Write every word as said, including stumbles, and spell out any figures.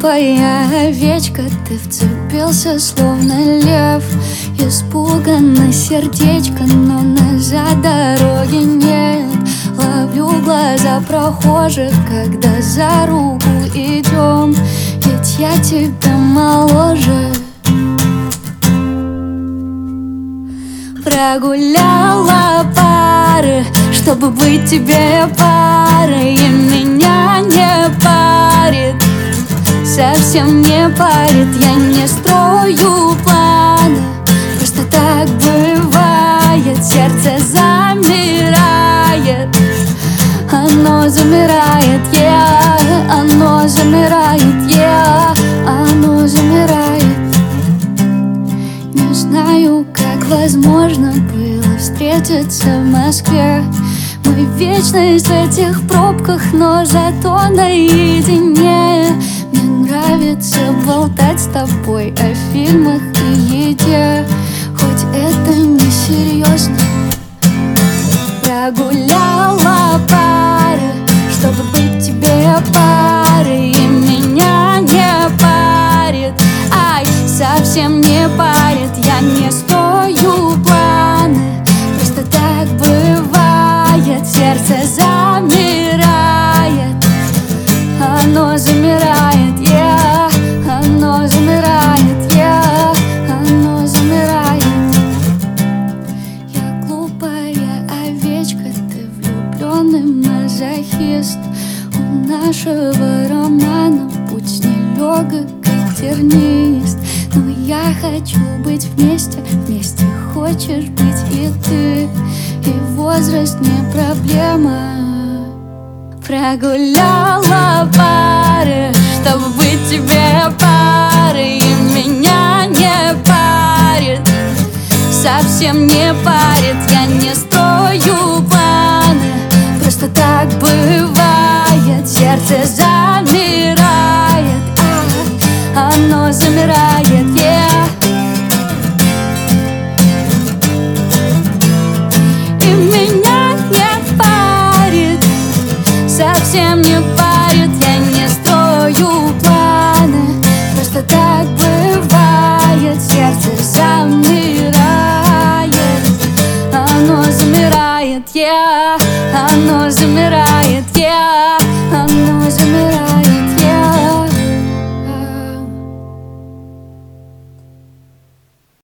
глупая овечка, ты вцепился словно лев. Испуганно сердечко, но назад дороги нет. Ловлю глаза прохожих, когда за руку идем, ведь я тебя моложе. Прогуляла пары, чтобы быть тебе парой, и меня не парит, совсем не парит. Я не строю планы, просто так бывает. Сердце замирает, оно замирает, yeah, оно замирает, yeah, оно замирает. Не знаю, как возможно было встретиться в Москве. Мы вечность в этих пробках, но зато наедине. Мне нравится болтать с тобой о фильмах и еде, хоть это не серьезно. Прогуляла пары, чтобы быть тебе парой, и меня не парит, ай, совсем не парит. Я не строю планы, просто так бывает. Сердце замирает, оно замирает, yeah, оно замирает, yeah, оно замирает. Я глупая овечка, ты влюбленный мазохист. У нашего романа путь нелегок, как тернист. Но я хочу быть вместе, вместе хочешь быть и ты. И возраст не проблема. Прогуляла пары, чтобы быть тебе парой, и меня не парит, совсем не парит. Я не строю планы, просто так бывает. Сердце замирает, а, оно замирает.